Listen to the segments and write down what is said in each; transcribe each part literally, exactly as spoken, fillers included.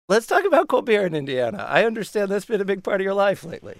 Let's talk about cold beer in Indiana. I understand that's been a big part of your life lately.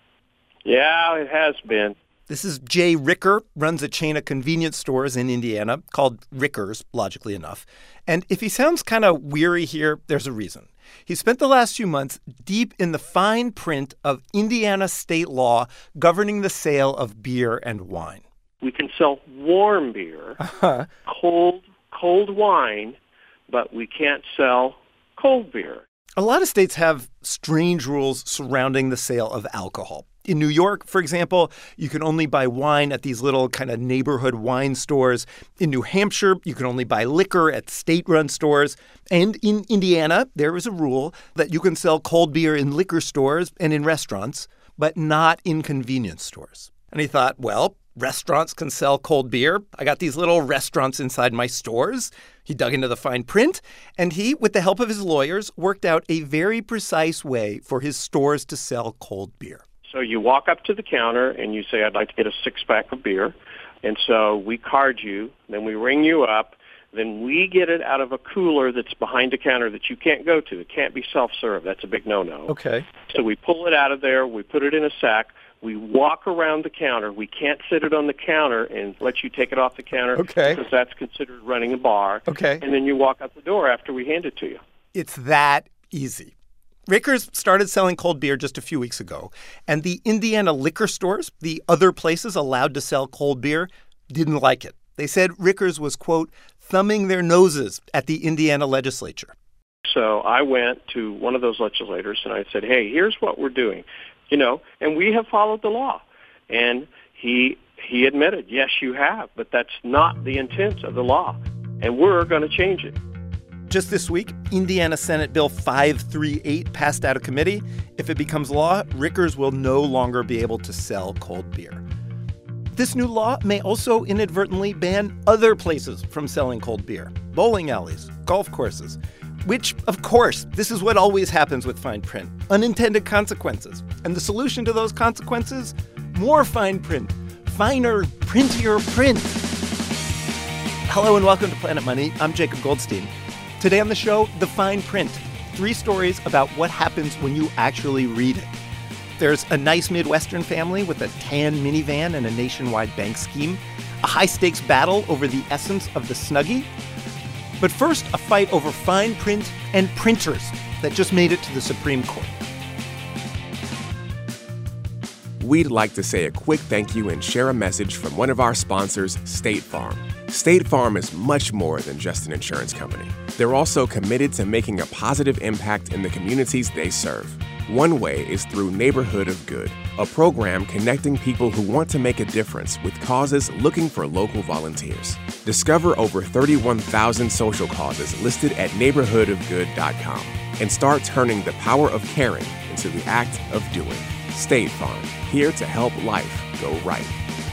Yeah, it has been. This is Jay Ricker, runs a chain of convenience stores in Indiana called Rickers, logically enough. And if he sounds kind of weary here, there's a reason. He spent the last few months deep in the fine print of Indiana state law governing the sale of beer and wine. We can sell warm beer, Uh-huh. cold, cold wine, but we can't sell cold beer. A lot of states have strange rules surrounding the sale of alcohol. In New York, for example, you can only buy wine at these little kind of neighborhood wine stores. In New Hampshire, you can only buy liquor at state-run stores. And in Indiana, there is a rule that you can sell cold beer in liquor stores and in restaurants, but not in convenience stores. And he thought, well, restaurants can sell cold beer. I got these little restaurants inside my stores. He dug into the fine print, and he, with the help of his lawyers, worked out a very precise way for his stores to sell cold beer. So you walk up to the counter and you say, I'd like to get a six-pack of beer. And so we card you, then we ring you up, then we get it out of a cooler that's behind the counter that you can't go to. It can't be self-serve. That's a big no-no. Okay. So we pull it out of there, we put it in a sack, we walk around the counter. We can't sit it on the counter and let you take it off the counter Okay. because that's considered running a bar. Okay. And then you walk out the door after we hand it to you. It's that easy. Rickers started selling cold beer just a few weeks ago, and the Indiana liquor stores, the other places allowed to sell cold beer, didn't like it. They said Rickers was, quote, thumbing their noses at the Indiana legislature. So I went to one of those legislators and I said, hey, here's what we're doing, you know, and we have followed the law. And he he admitted, yes, you have, but that's not the intent of the law, and we're going to change it. Just this week, Indiana Senate Bill five thirty-eight passed out of committee. If it becomes law, Rickers will no longer be able to sell cold beer. This new law may also inadvertently ban other places from selling cold beer. Bowling alleys, golf courses, which, of course, this is what always happens with fine print. Unintended consequences. And the solution to those consequences? More fine print. Finer, printier print. Hello and welcome to Planet Money. I'm Jacob Goldstein. Today on the show, the fine print. Three stories about what happens when you actually read it. There's a nice Midwestern family with a tan minivan and a nationwide bank scheme. A high-stakes battle over the essence of the Snuggie. But first, a fight over fine print and printers that just made it to the Supreme Court. We'd like to say a quick thank you and share a message from one of our sponsors, State Farm. State Farm is much more than just an insurance company. They're also committed to making a positive impact in the communities they serve. One way is through Neighborhood of Good, a program connecting people who want to make a difference with causes looking for local volunteers. Discover over thirty-one thousand social causes listed at neighborhood of good dot com and start turning the power of caring into the act of doing. State Farm, here to help life go right.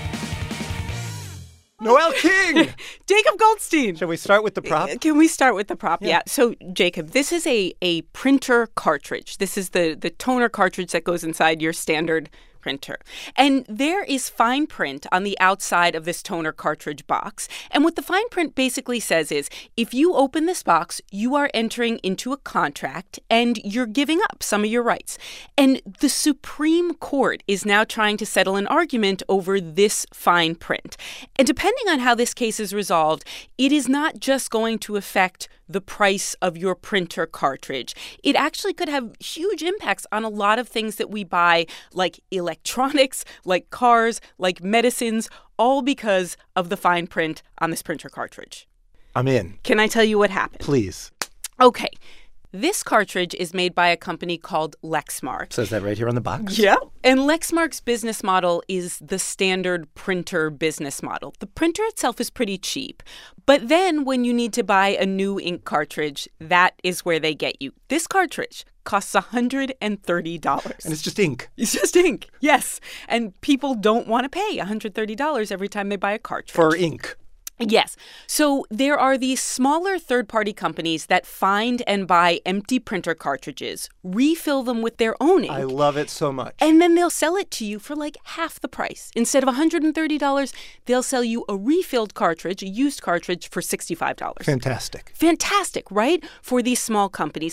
Noelle King! Jacob Goldstein. Shall we start with the prop? Can we start with the prop? Yeah. Yeah. So, Jacob, this is a, a printer cartridge. This is the, the toner cartridge that goes inside your standard printer. And there is fine print on the outside of this toner cartridge box. And what the fine print basically says is, if you open this box, you are entering into a contract and you're giving up some of your rights. And the Supreme Court is now trying to settle an argument over this fine print. And depending on how this case is resolved, it is not just going to affect the price of your printer cartridge. It actually could have huge impacts on a lot of things that we buy, like electronics, like cars, like medicines, all because of the fine print on this printer cartridge. I'm in. Can I tell you what happened? Please. Okay. This cartridge is made by a company called Lexmark. Says that right here on the box. Yeah. And Lexmark's business model is the standard printer business model. The printer itself is pretty cheap. But then when you need to buy a new ink cartridge, that is where they get you. This cartridge costs one hundred thirty dollars. And it's just ink. It's just ink, yes. And people don't want to pay one hundred thirty dollars every time they buy a cartridge. For ink. Yes. So there are these smaller third-party companies that find and buy empty printer cartridges, refill them with their own ink. I love it so much. And then they'll sell it to you for like half the price. Instead of one hundred thirty dollars, they'll sell you a refilled cartridge, a used cartridge, for sixty-five dollars. Fantastic. Fantastic, right? For these small companies.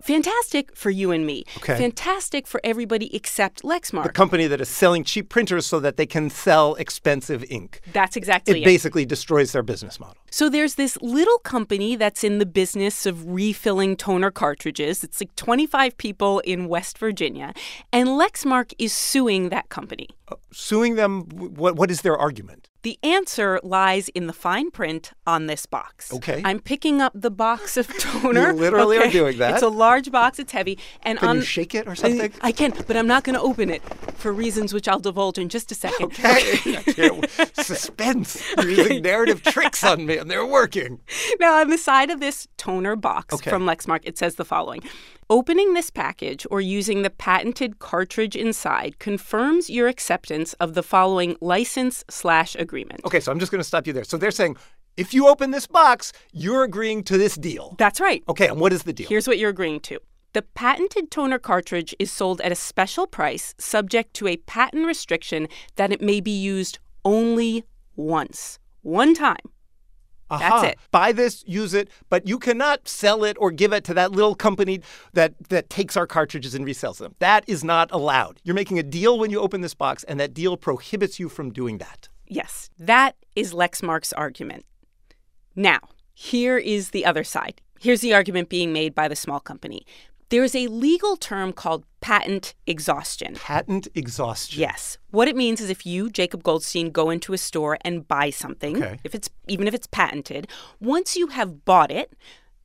Fantastic for you and me. Okay. Fantastic for everybody except Lexmark. The company that is selling cheap printers so that they can sell expensive ink. That's exactly it. It basically destroys their business model. So there's this little company that's in the business of refilling toner cartridges. It's like twenty-five people in West Virginia. And Lexmark is suing that company. Uh, suing them, what? what is their argument? The answer lies in the fine print on this box. Okay. I'm picking up the box of toner. You literally okay. are doing that. It's a large box. It's heavy. And Can on, you shake it or something? I, I can, but I'm not going to open it for reasons which I'll divulge in just a second. Okay. okay. Suspense. You're using narrative tricks on me, and they're working. Now, on the side of this toner box okay. from Lexmark, it says the following. Opening this package or using the patented cartridge inside confirms your acceptance of the following license slash agreement. Okay, so I'm just going to stop you there. So they're saying, if you open this box, you're agreeing to this deal. That's right. Okay, and what is the deal? Here's what you're agreeing to. The patented toner cartridge is sold at a special price subject to a patent restriction that it may be used only once. One time. Aha. That's it. Buy this, use it, but you cannot sell it or give it to that little company that, that takes our cartridges and resells them. That is not allowed. You're making a deal when you open this box, and that deal prohibits you from doing that. Yes, that is Lexmark's argument. Now, here is the other side. Here's the argument being made by the small company. There is a legal term called patent exhaustion. Patent exhaustion. Yes. What it means is if you, Jacob Goldstein, go into a store and buy something, okay. if it's even if it's patented, once you have bought it,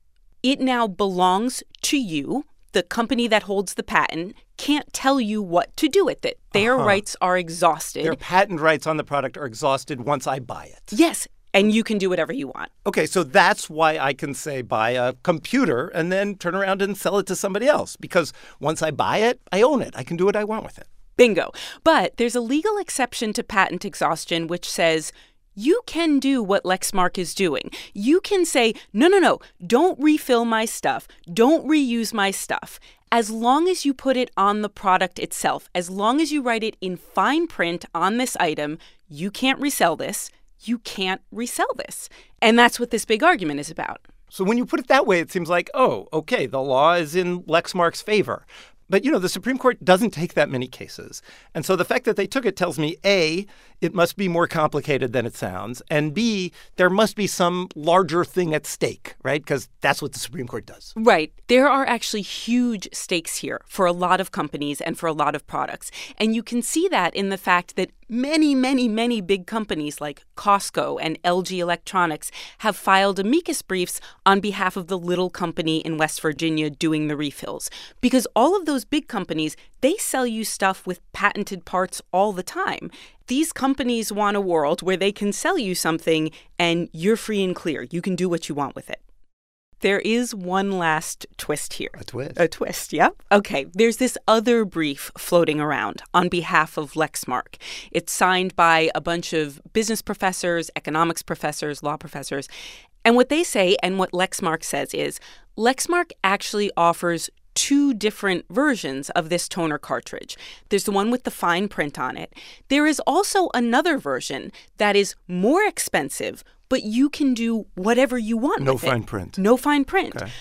it now belongs to you. The company that holds the patent can't tell you what to do with it. Their uh-huh. rights are exhausted. Their patent rights on the product are exhausted once I buy it. Yes. And you can do whatever you want. Okay, so that's why I can say buy a computer and then turn around and sell it to somebody else. Because once I buy it, I own it. I can do what I want with it. Bingo. But there's a legal exception to patent exhaustion which says you can do what Lexmark is doing. You can say, no, no, no, don't refill my stuff. Don't reuse my stuff. As long as you put it on the product itself, as long as you write it in fine print on this item, you can't resell this. You can't resell this. And that's what this big argument is about. So when you put it that way, it seems like, oh, okay, the law is in Lexmark's favor. But, you know, the Supreme Court doesn't take that many cases. And so the fact that they took it tells me, A, it must be more complicated than it sounds, and B, there must be some larger thing at stake, right? Because that's what the Supreme Court does. Right. There are actually huge stakes here for a lot of companies and for a lot of products. And you can see that in the fact that many, many, many big companies like Costco and L G Electronics have filed amicus briefs on behalf of the little company in West Virginia doing the refills. Because all of those big companies, they sell you stuff with patented parts all the time. These companies want a world where they can sell you something and you're free and clear. You can do what you want with it. There is one last twist here. A twist? A twist, yep. Okay, there's this other brief floating around on behalf of Lexmark. It's signed by a bunch of business professors, economics professors, law professors. And what they say and what Lexmark says is Lexmark actually offers two different versions of this toner cartridge. There's the one with the fine print on it. There is also another version that is more expensive, but you can do whatever you want no with it. No fine print. No fine print. Okay.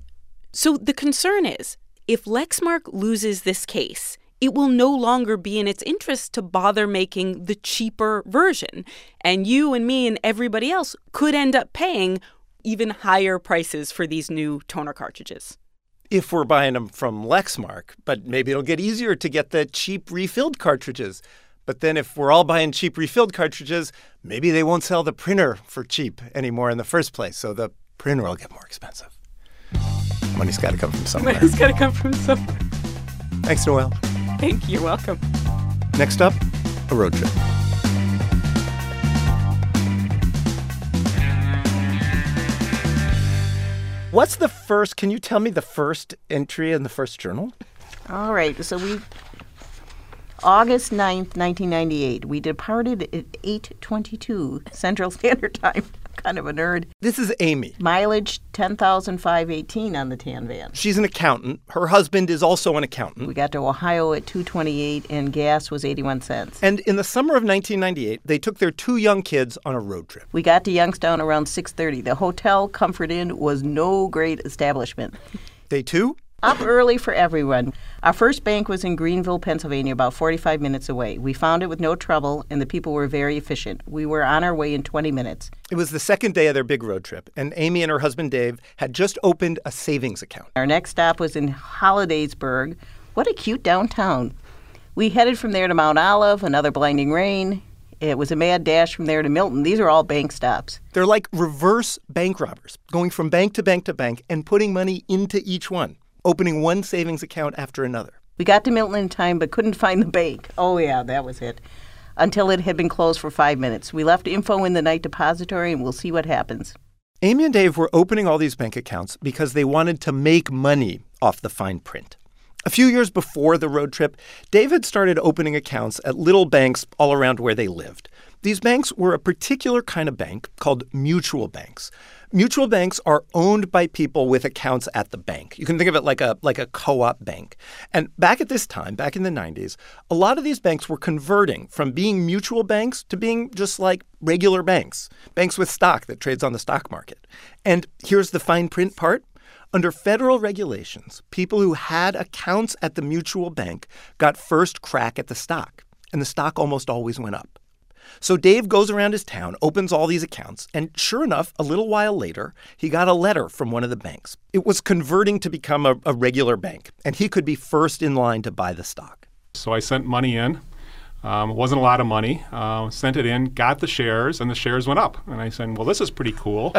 So the concern is, if Lexmark loses this case, it will no longer be in its interest to bother making the cheaper version. And you and me and everybody else could end up paying even higher prices for these new toner cartridges. If we're buying them from Lexmark, but maybe it'll get easier to get the cheap refilled cartridges. But then if we're all buying cheap refilled cartridges, maybe they won't sell the printer for cheap anymore in the first place. So the printer will get more expensive. Money's got to come from somewhere. Money's got to come from somewhere. Thanks, Noelle. Thank you. You're welcome. Next up, a road trip. What's the first, can you tell me the first entry in the first journal? All right, so we, August ninth, nineteen ninety-eight, we departed at eight twenty-two Central Standard Time. Kind of a nerd. This is Amy. Mileage ten thousand five hundred eighteen on the tan van. She's an accountant. Her husband is also an accountant. We got to Ohio at two twenty-eight, and gas was eighty-one cents. And in the summer of nineteen ninety-eight, they took their two young kids on a road trip. We got to Youngstown around six thirty. The hotel, Comfort Inn, was no great establishment. Day two? Up early for everyone. Our first bank was in Greenville, Pennsylvania, about forty-five minutes away. We found it with no trouble, and the people were very efficient. We were on our way in twenty minutes. It was the second day of their big road trip, and Amy and her husband Dave had just opened a savings account. Our next stop was in Hollidaysburg. What a cute downtown. We headed from there to Mount Olive, another blinding rain. It was a mad dash from there to Milton. These are all bank stops. They're like reverse bank robbers, going from bank to bank to bank and putting money into each one, opening one savings account after another. We got to Milton in time but couldn't find the bank. Oh, yeah, that was it. Until it had been closed for five minutes. We left info in the night depository, and we'll see what happens. Amy and Dave were opening all these bank accounts because they wanted to make money off the fine print. A few years before the road trip, Dave had started opening accounts at little banks all around where they lived. These banks were a particular kind of bank called mutual banks. Mutual banks are owned by people with accounts at the bank. You can think of it like a like a co-op bank. And back at this time, back in the nineties, a lot of these banks were converting from being mutual banks to being just like regular banks, banks with stock that trades on the stock market. And here's the fine print part. Under federal regulations, people who had accounts at the mutual bank got first crack at the stock, and the stock almost always went up. So Dave goes around his town, opens all these accounts, and sure enough, a little while later, he got a letter from one of the banks. It was converting to become a, a regular bank, and he could be first in line to buy the stock. So I sent money in. Um, it wasn't a lot of money. Uh, sent it in, got the shares, and the shares went up. And I said, well, this is pretty cool.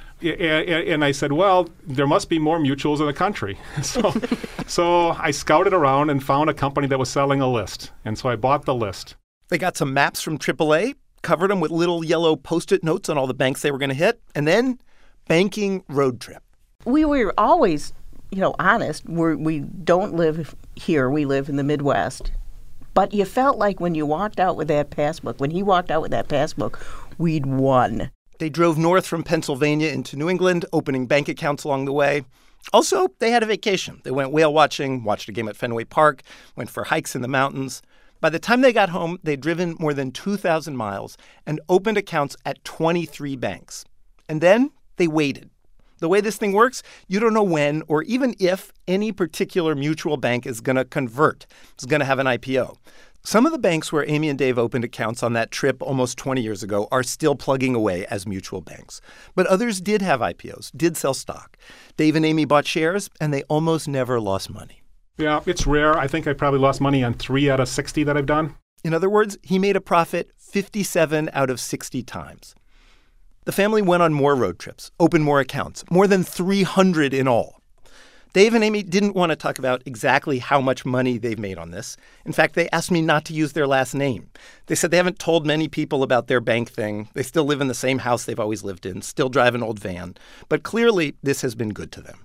And I said, well, there must be more mutuals in the country. So, so I scouted around and found a company that was selling a list. And so I bought the list. They got some maps from triple A, covered them with little yellow Post-it notes on all the banks they were going to hit, and then banking road trip. We were always, you know, honest. We're, we don't live here. We live in the Midwest. But you felt like when you walked out with that passbook, when he walked out with that passbook, we'd won. They drove north from Pennsylvania into New England, opening bank accounts along the way. Also, they had a vacation. They went whale watching, watched a game at Fenway Park, went for hikes in the mountains. By the time they got home, they'd driven more than two thousand miles and opened accounts at twenty-three banks. And then they waited. The way this thing works, you don't know when or even if any particular mutual bank is going to convert, is going to have an I P O. Some of the banks where Amy and Dave opened accounts on that trip almost twenty years ago are still plugging away as mutual banks. But others did have I P Os, did sell stock. Dave and Amy bought shares, and they almost never lost money. Yeah, it's rare. I think I probably lost money on three out of sixty that I've done. In other words, he made a profit fifty-seven out of sixty times. The family went on more road trips, opened more accounts, more than three hundred in all. Dave and Amy didn't want to talk about exactly how much money they've made on this. In fact, they asked me not to use their last name. They said they haven't told many people about their bank thing. They still live in the same house they've always lived in, still drive an old van. But clearly, this has been good to them.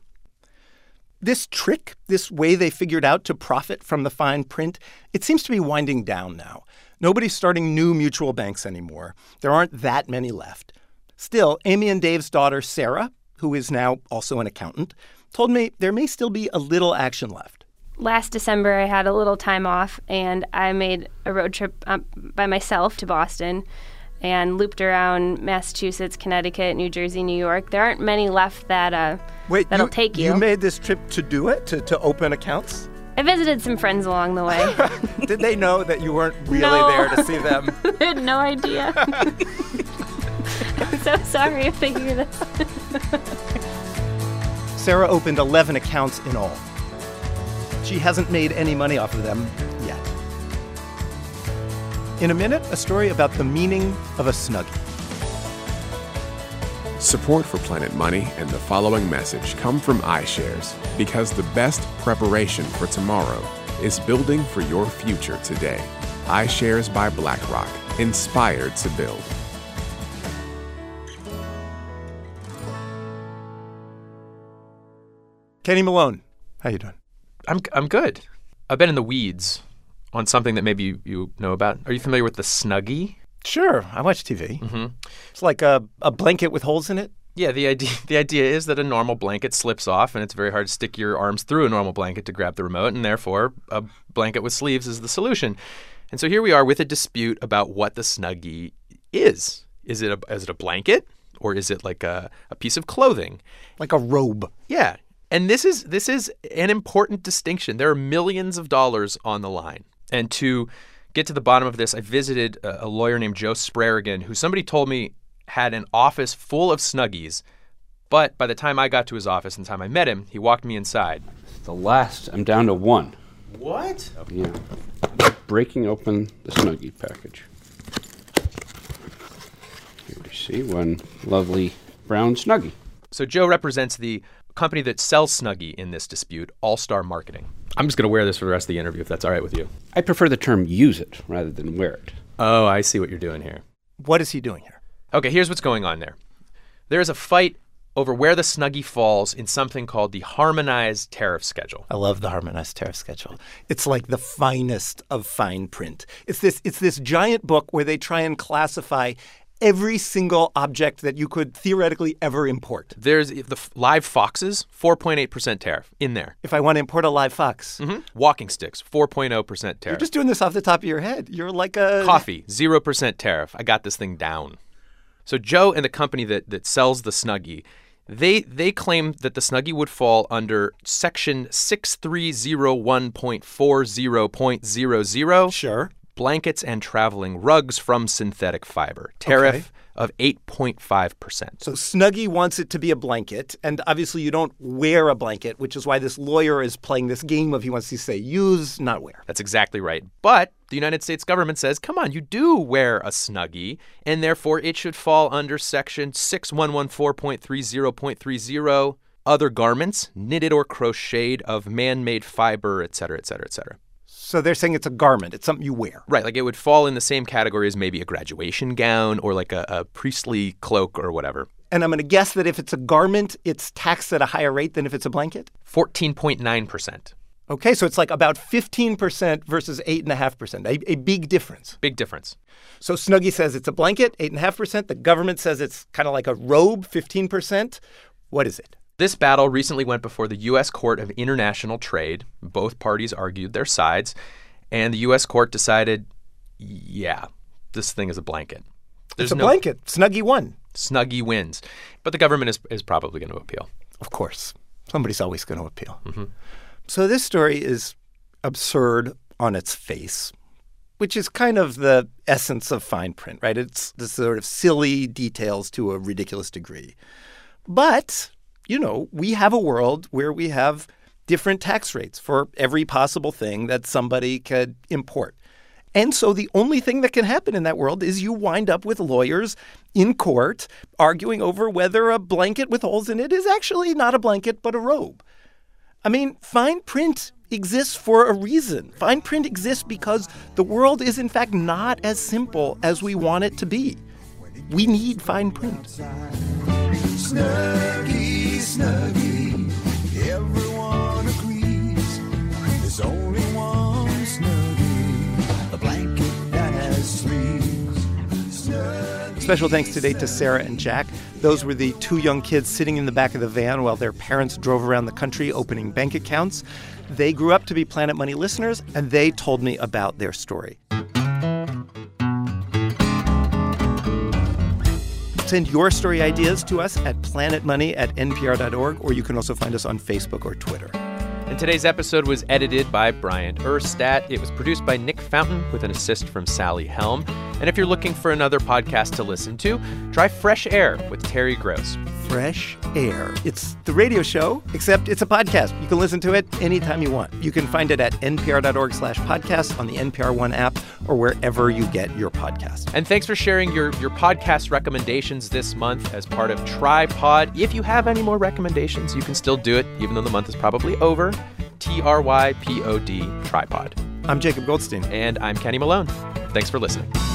This trick, this way they figured out to profit from the fine print, it seems to be winding down now. Nobody's starting new mutual banks anymore. There aren't that many left. Still, Amy and Dave's daughter, Sarah, who is now also an accountant, told me there may still be a little action left. Last December, I had a little time off, and I made a road trip um, by myself to Boston and looped around Massachusetts, Connecticut, New Jersey, New York. There aren't many left that, uh, Wait, that'll you, take you. You made this trip to do it, to, to open accounts? I visited some friends along the way. Did they know that you weren't really No. there to see them? They had no idea. I'm so sorry if they hear this. Sarah opened eleven accounts in all. She hasn't made any money off of them yet. In a minute, a story about the meaning of a Snuggie. Support for Planet Money and the following message come from iShares, because the best preparation for tomorrow is building for your future today. iShares by BlackRock, inspired to build. Kenny Malone, how you doing? I'm I'm good. I've been in the weeds on something that maybe you, you know about. Are you familiar with the Snuggie? Sure, I watch T V. Mm-hmm. It's like a, a blanket with holes in it. Yeah, the idea the idea is that a normal blanket slips off, and it's very hard to stick your arms through a normal blanket to grab the remote, and therefore a blanket with sleeves is the solution. And so here we are with a dispute about what the Snuggie is. Is it a, is it a blanket, or is it like a, a piece of clothing? Like a robe. Yeah. And this is this is an important distinction. There are millions of dollars on the line. And to get to the bottom of this, I visited a, a lawyer named Joe Sprarigan, who somebody told me had an office full of Snuggies. But by the time I got to his office and the time I met him, he walked me inside. The last, I'm down to one. What? Yeah. Breaking open the Snuggie package. Here we see one lovely brown Snuggie. So Joe represents the company that sells Snuggie in this dispute, All Star Marketing. I'm just going to wear this for the rest of the interview, if that's all right with you. I prefer the term use it rather than wear it. Oh, I see what you're doing here. What is he doing here? Okay, here's what's going on there. There's a fight over where the Snuggie falls in something called the Harmonized Tariff Schedule. I love the Harmonized Tariff Schedule. It's like the finest of fine print. It's this, it's this giant book where they try and classify every single object that you could theoretically ever import. There's the f- live foxes, four point eight percent tariff in there. If I want to import a live fox. Mm-hmm. Walking sticks, four point zero percent tariff. You're just doing this off the top of your head. You're like a... Coffee, zero percent tariff. I got this thing down. So Joe and the company that, that sells the Snuggie, they they claim that the Snuggie would fall under Section six three zero one point four zero point zero zero. Sure. Blankets and traveling rugs from synthetic fiber. Tariff okay. of eight point five percent. So Snuggie wants it to be a blanket, and obviously you don't wear a blanket, which is why this lawyer is playing this game of he wants to say use, not wear. That's exactly right. But the United States government says, come on, you do wear a Snuggie, and therefore it should fall under Section six one one four point three zero point three zero, other garments, knitted or crocheted of man-made fiber, et cetera, et cetera, et cetera. So they're saying it's a garment. It's something you wear. Right, like it would fall in the same category as maybe a graduation gown or like a, a priestly cloak or whatever. And I'm going to guess that if it's a garment, it's taxed at a higher rate than if it's a blanket? fourteen point nine percent. Okay, so it's like about fifteen percent versus eight point five percent, a, a big difference. Big difference. So Snuggie says it's a blanket, eight point five percent. The government says it's kind of like a robe, fifteen percent. What is it? This battle recently went before the U S Court of International Trade. Both parties argued their sides, and the U S court decided, yeah, this thing is a blanket. There's it's a no, blanket. Snuggie won. Snuggie wins. But the government is, is probably going to appeal. Of course. Somebody's always going to appeal. Mm-hmm. So this story is absurd on its face, which is kind of the essence of fine print, right? It's the sort of silly details to a ridiculous degree. But, you know, we have a world where we have different tax rates for every possible thing that somebody could import. And so the only thing that can happen in that world is you wind up with lawyers in court arguing over whether a blanket with holes in it is actually not a blanket but a robe. I mean, fine print exists for a reason. Fine print exists because the world is, in fact, not as simple as we want it to be. We need fine print. Snuggie, Snuggie, everyone agrees there's only one Snuggie, a blanket that has sleeves. Snuggie. Special thanks today to Sarah and Jack. Those were the two young kids sitting in the back of the van while their parents drove around the country opening bank accounts. They grew up to be Planet Money listeners, and they told me about their story. Send your story ideas to us at planetmoney at n p r dot org, or you can also find us on Facebook or Twitter. And today's episode was edited by Bryant Urstadt. It was produced by Nick Fountain with an assist from Sally Helm. And if you're looking for another podcast to listen to, try Fresh Air with Terry Gross. Fresh Air. It's the radio show, except it's a podcast. You can listen to it anytime you want. You can find it at n p r dot org slash podcast, on the N P R One app, or wherever you get your podcast. And thanks for sharing your, your podcast recommendations this month as part of Tripod. If you have any more recommendations, you can still do it, even though the month is probably over. T R Y P O D, Tripod. I'm Jacob Goldstein. And I'm Kenny Malone. Thanks for listening.